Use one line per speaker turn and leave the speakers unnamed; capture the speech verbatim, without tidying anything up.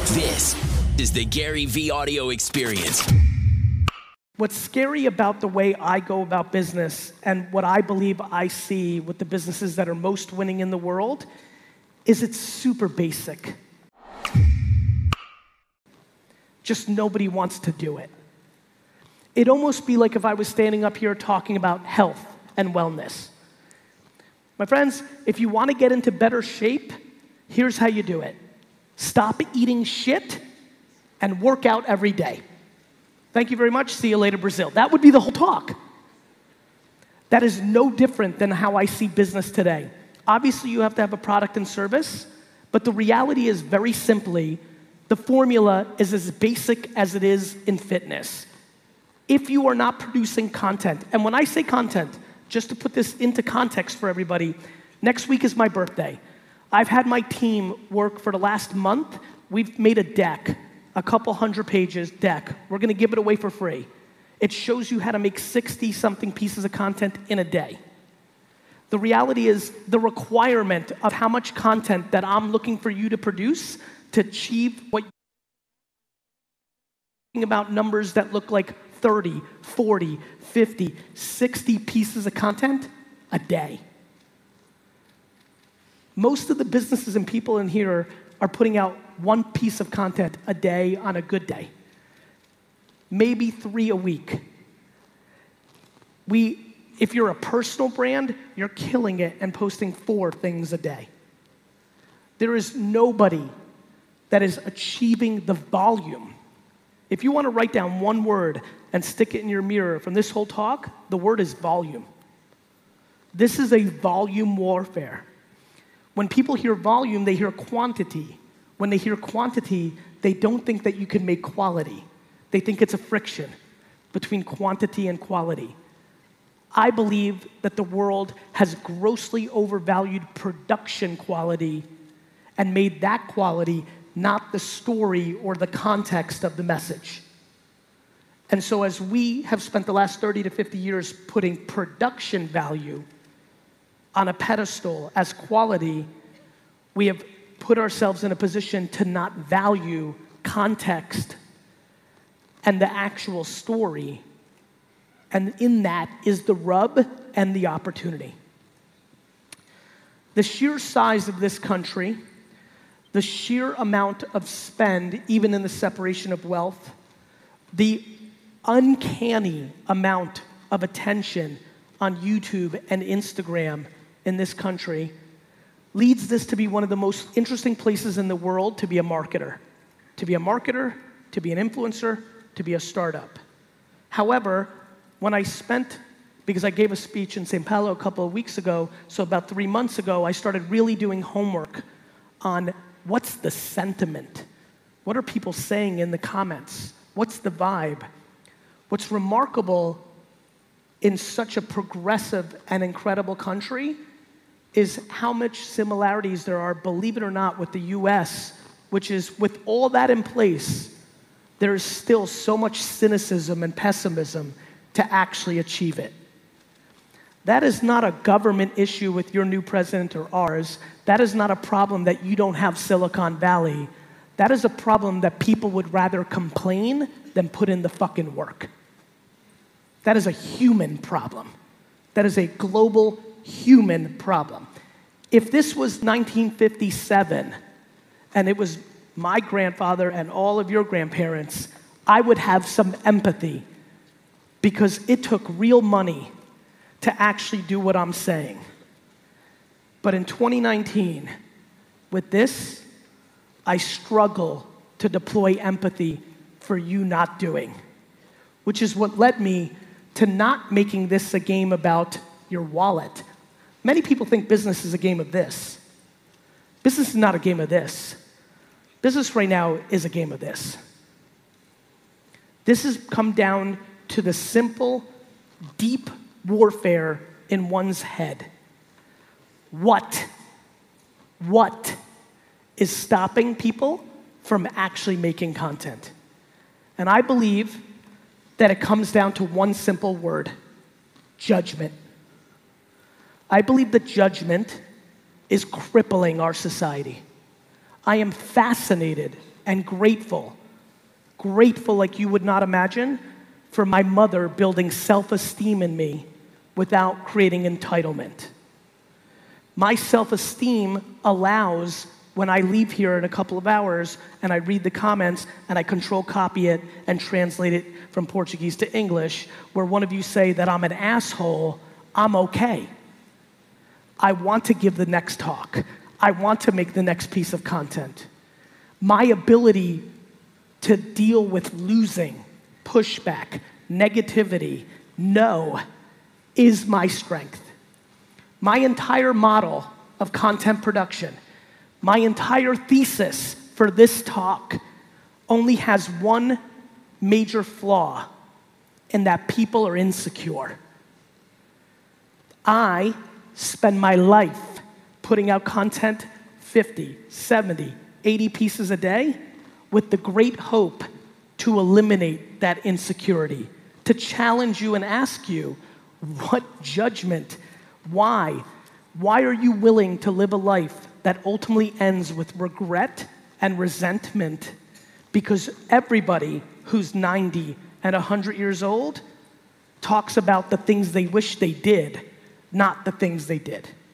This is the Gary V Audio Experience.
What's scary about the way I go about business and what I believe I see with the businesses that are most winning in the world is it's super basic. Just nobody wants to do it. It'd almost be like if I was standing up here talking about health and wellness. My friends, if you want to get into better shape, here's how you do it. Stop eating shit and work out every day. Thank you very much. See you later, Brazil. That would be the whole talk. That is no different than how I see business today. Obviously, you have to have a product and service, but the reality is very simply, the formula is as basic as it is in fitness. If you are not producing content, and when I say content, just to put this into context for everybody, next week is my birthday. I've had my team work for the last month. We've made a deck, a couple hundred pages deck. We're gonna give it away for free. It shows you how to make sixty something pieces of content in a day. The reality is the requirement of how much content that I'm looking for you to produce to achieve what you're talking about, numbers that look like thirty, forty, fifty, sixty pieces of content a day. Most of the businesses and people in here are putting out one piece of content a day on a good day. Maybe three a week. We, if you're a personal brand, you're killing it and posting four things a day. There is nobody that is achieving the volume. If you want to write down one word and stick it in your mirror from this whole talk, the word is volume. This is a volume warfare. When people hear volume, they hear quantity. When they hear quantity, they don't think that you can make quality. They think it's a friction between quantity and quality. I believe that the world has grossly overvalued production quality and made that quality not the story or the context of the message. And so as we have spent the last thirty to fifty years putting production value on a pedestal as quality, we have put ourselves in a position to not value context and the actual story. And in that is the rub and the opportunity. The sheer size of this country, the sheer amount of spend, even in the separation of wealth, the uncanny amount of attention on YouTube and Instagram in this country leads this to be one of the most interesting places in the world to be a marketer. To be a marketer, to be an influencer, to be a startup. However, when I spent, because I gave a speech in Saint Paulo a couple of weeks ago, so about three months ago, I started really doing homework on what's the sentiment? What are people saying in the comments? What's the vibe? What's remarkable in such a progressive and incredible country is how much similarities there are, believe it or not, with the U S, which is with all that in place, there is still so much cynicism and pessimism to actually achieve it. That is not a government issue with your new president or ours. That is not a problem that you don't have Silicon Valley. That is a problem that people would rather complain than put in the fucking work. That is a human problem. That is a global human problem. If this was nineteen fifty-seven and it was my grandfather and all of your grandparents, I would have some empathy because it took real money to actually do what I'm saying. But in twenty nineteen, with this, I struggle to deploy empathy for you not doing, which is what led me to not making this a game about your wallet. Many people think business is a game of this. Business is not a game of this. Business right now is a game of this. This has come down to the simple, deep warfare in one's head. What? What is stopping people from actually making content? And I believe that it comes down to one simple word: judgment. I believe that judgment is crippling our society. I am fascinated and grateful, grateful like you would not imagine, for my mother building self-esteem in me without creating entitlement. My self-esteem allows, when I leave here in a couple of hours and I read the comments and I control copy it and translate it from Portuguese to English, where one of you say that I'm an asshole, I'm okay. I want to give the next talk. I want to make the next piece of content. My ability to deal with losing, pushback, negativity, no, is my strength. My entire model of content production, my entire thesis for this talk only has one major flaw, and that people are insecure. I spend my life putting out content fifty, seventy, eighty pieces a day with the great hope to eliminate that insecurity, to challenge you and ask you, what judgment? Why? Why are you willing to live a life that ultimately ends with regret and resentment? Because everybody who's ninety and one hundred years old talks about the things they wish they did, not the things they did.